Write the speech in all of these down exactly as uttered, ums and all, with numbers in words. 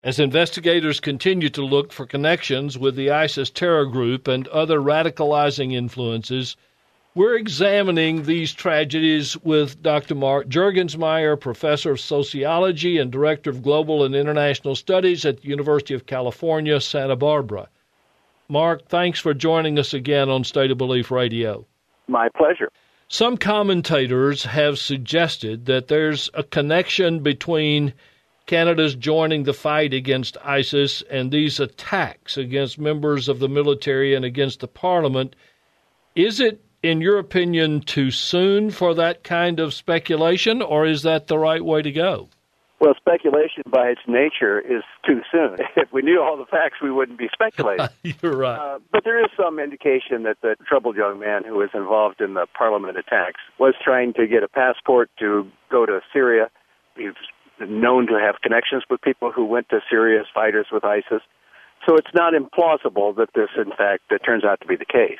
As investigators continue to look for connections with the ISIS terror group and other radicalizing influences, we're examining these tragedies with Doctor Mark Juergensmeyer, professor of sociology and director of global and international studies at the University of California, Santa Barbara. Mark, thanks for joining us again on State of Belief Radio. My pleasure. Some commentators have suggested that there's a connection between Canada's joining the fight against ISIS and these attacks against members of the military and against the parliament. Is it, in your opinion, too soon for that kind of speculation, or is that the right way to go? Well, speculation by its nature is too soon. If we knew all the facts, we wouldn't be speculating. You're right. Uh, but there is some indication that the troubled young man who was involved in the parliament attacks was trying to get a passport to go to Syria. He's known to have connections with people who went to Syria as fighters with ISIS. So it's not implausible that this, in fact, that turns out to be the case.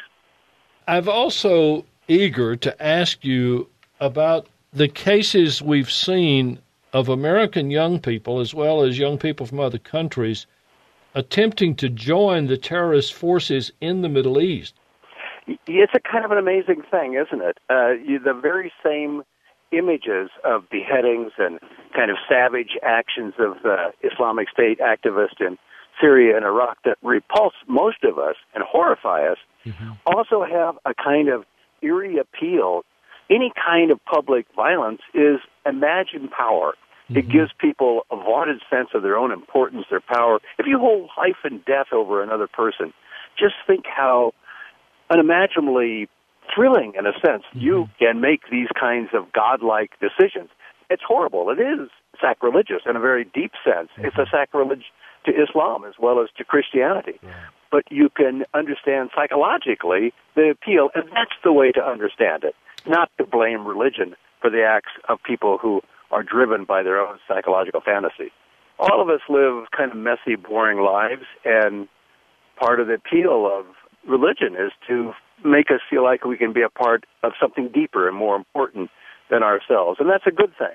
I'm also eager to ask you about the cases we've seen of American young people, as well as young people from other countries, attempting to join the terrorist forces in the Middle East. It's a kind of an amazing thing, isn't it? Uh, you, the very same images of beheadings and kind of savage actions of the Islamic State activists in Syria and Iraq that repulse most of us and horrify us, mm-hmm. also have a kind of eerie appeal. Any kind of public violence is imagined power. Mm-hmm. It gives people a vaunted sense of their own importance, their power. If you hold life and death over another person, just think how unimaginably thrilling, in a sense, mm-hmm. you can make these kinds of godlike decisions. It's horrible. It is sacrilegious in a very deep sense. Mm-hmm. It's a sacrilege to Islam as well as to Christianity. Yeah. But you can understand psychologically the appeal, and that's the way to understand it, not to blame religion for the acts of people who are driven by their own psychological fantasy. All of us live kind of messy, boring lives, and part of the appeal of religion is to make us feel like we can be a part of something deeper and more important than ourselves, and that's a good thing.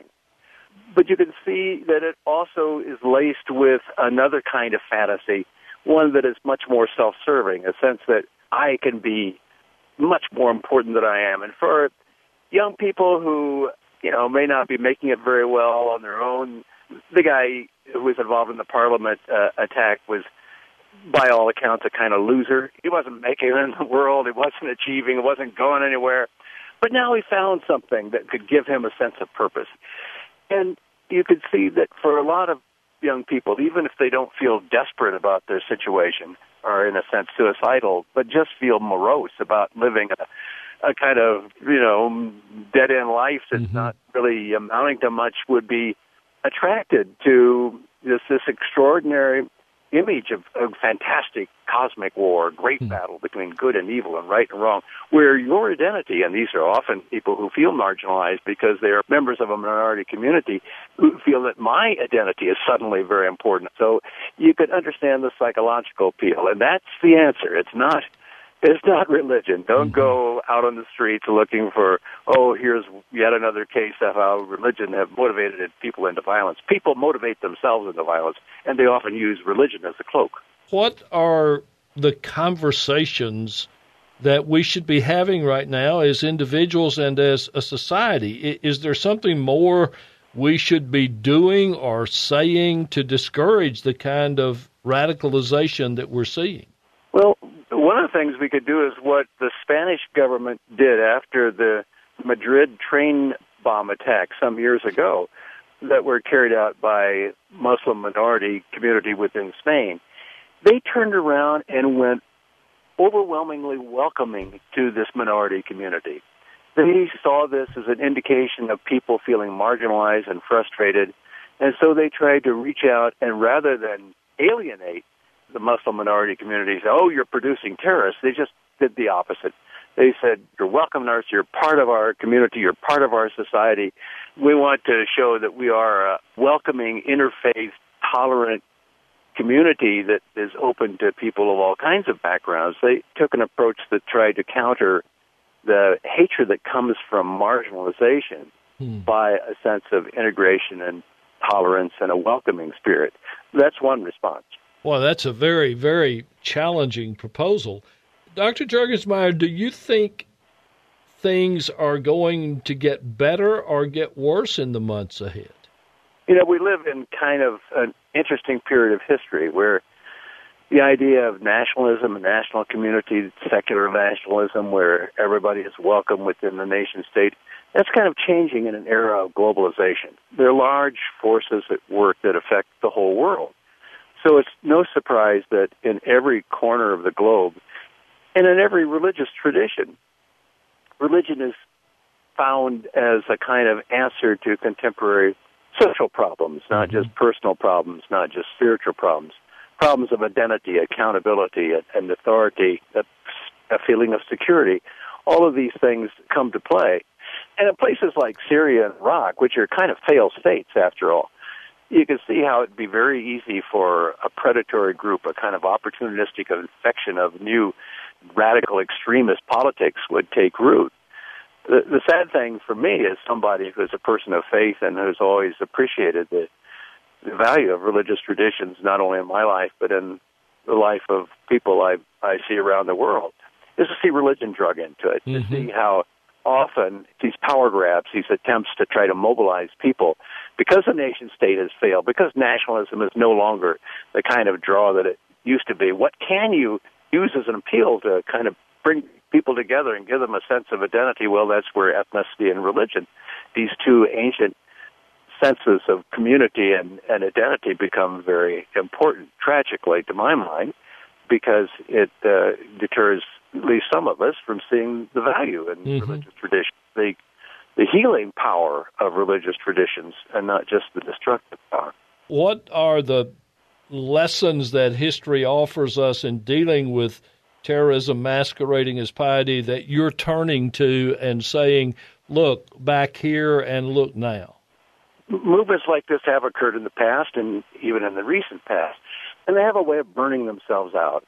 But you can see that it also is laced with another kind of fantasy, one that is much more self-serving, a sense that I can be much more important than I am. And for young people who, you know, may not be making it very well on their own, the guy who was involved in the Parliament uh, attack was, by all accounts, a kind of loser. He wasn't making it in the world. He wasn't achieving. He wasn't going anywhere. But now he found something that could give him a sense of purpose. And you could see that for a lot of young people, even if they don't feel desperate about their situation or, in a sense, suicidal, but just feel morose about living a, a kind of, you know, dead-end life that's mm-hmm. not really amounting to much, would be attracted to this, this extraordinary image of a fantastic cosmic war, great mm-hmm. battle between good and evil and right and wrong, where your identity, and these are often people who feel marginalized because they are members of a minority community, who feel that my identity is suddenly very important. So you could understand the psychological appeal, and that's the answer. It's not It's not religion. Don't mm-hmm. go out on the streets looking for, oh, here's yet another case of how religion have motivated people into violence. People motivate themselves into violence, and they often use religion as a cloak. What are the conversations that we should be having right now as individuals and as a society? Is there something more we should be doing or saying to discourage the kind of radicalization that we're seeing? Well, one of the things we could do is what the Spanish government did after the Madrid train bomb attack some years ago that were carried out by Muslim minority community within Spain. They turned around and went overwhelmingly welcoming to this minority community. They saw this as an indication of people feeling marginalized and frustrated, and so they tried to reach out and rather than alienate the Muslim minority community, say, oh, you're producing terrorists, they just did the opposite. They said, you're welcome to us, you're part of our community, you're part of our society. We want to show that we are a welcoming, interfaith, tolerant community that is open to people of all kinds of backgrounds. They took an approach that tried to counter the hatred that comes from marginalization hmm. by a sense of integration and tolerance and a welcoming spirit. That's one response. Well, that's a very, very challenging proposal. Doctor Juergensmeyer, do you think things are going to get better or get worse in the months ahead? You know, we live in kind of an interesting period of history where the idea of nationalism, national community, secular nationalism, where everybody is welcome within the nation state, that's kind of changing in an era of globalization. There are large forces at work that affect the whole world. So it's no surprise that in every corner of the globe, and in every religious tradition, religion is found as a kind of answer to contemporary social problems, not just personal problems, not just spiritual problems, problems of identity, accountability, and authority, a, a feeling of security. All of these things come to play. And in places like Syria and Iraq, which are kind of failed states after all, you can see how it'd be very easy for a predatory group, a kind of opportunistic infection of new radical extremist politics would take root. The, the sad thing for me is somebody who's a person of faith and who's always appreciated the, the value of religious traditions, not only in my life, but in the life of people I, I see around the world, is to see religion drug into it, mm-hmm. to see how often these power grabs, these attempts to try to mobilize people, because the nation state has failed, because nationalism is no longer the kind of draw that it used to be, what can you use as an appeal to kind of bring people together and give them a sense of identity? Well, that's where ethnicity and religion, these two ancient senses of community and, and identity, become very important, tragically, to my mind, because it uh, deters at least some of us from seeing the value in mm-hmm. religious traditions, the, the healing power of religious traditions, and not just the destructive power. What are the lessons that history offers us in dealing with terrorism masquerading as piety that you're turning to and saying, look back here and look now? Movements like this have occurred in the past and even in the recent past, and they have a way of burning themselves out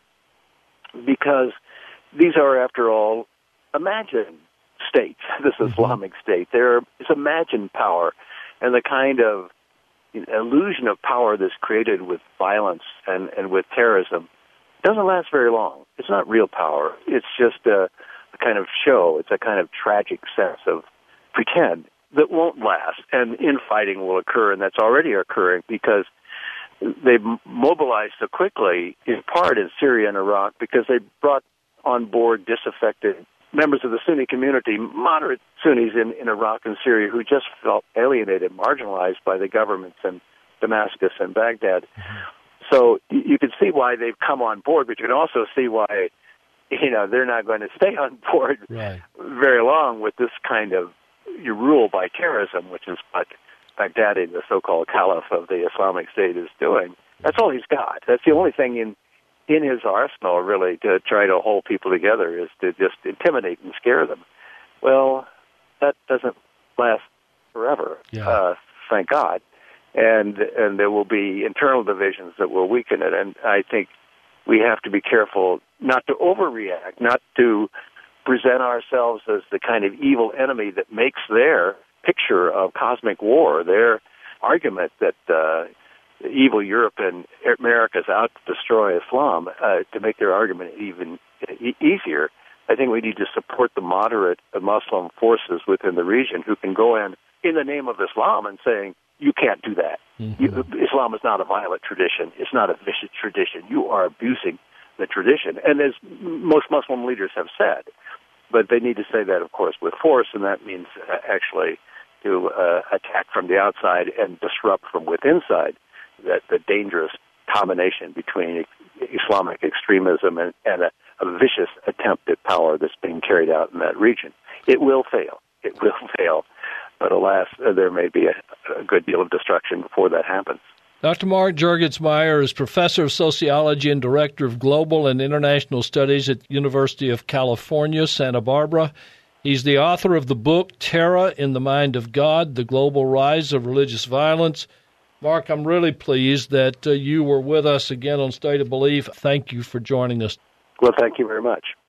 because these are, after all, imagined states, this mm-hmm. Islamic state. There is imagined power, and the kind of illusion of power that's created with violence and, and with terrorism doesn't last very long. It's not real power. It's just a, a kind of show. It's a kind of tragic sense of pretend that won't last. And infighting will occur, and that's already occurring because they've mobilized so quickly, in part in Syria and Iraq, because they brought on board disaffected members of the Sunni community, moderate Sunnis in, in Iraq and Syria, who just felt alienated, marginalized by the governments in Damascus and Baghdad. Mm-hmm. So you can see why they've come on board, but you can also see why, you know, they're not going to stay on board right. very long with this kind of rule by terrorism, which is what Baghdadi, the so-called caliph of the Islamic State, is doing. That's all he's got. That's the only thing in in his arsenal, really, to try to hold people together, is to just intimidate and scare them. Well, that doesn't last forever, yeah. uh, thank God. And and there will be internal divisions that will weaken it. And I think we have to be careful not to overreact, not to present ourselves as the kind of evil enemy that makes their picture of cosmic war, their argument that uh, evil Europe and America is out to destroy Islam, uh, to make their argument even e- easier. I think we need to support the moderate Muslim forces within the region who can go in in the name of Islam and saying, you can't do that. Mm-hmm. You, Islam is not a violent tradition. It's not a vicious tradition. You are abusing the tradition. And as most Muslim leaders have said, but they need to say that, of course, with force, and that means uh, actually to uh, attack from the outside and disrupt from within inside that the dangerous combination between Islamic extremism and, and a, a vicious attempt at power that's being carried out in that region. It will fail. It will fail. But alas, there may be a, a good deal of destruction before that happens. Doctor Mark Juergensmeyer is Professor of Sociology and Director of Global and International Studies at the University of California, Santa Barbara. He's the author of the book, Terror in the Mind of God, The Global Rise of Religious Violence. Mark, I'm really pleased that uh, you were with us again on State of Belief. Thank you for joining us. Well, thank you very much.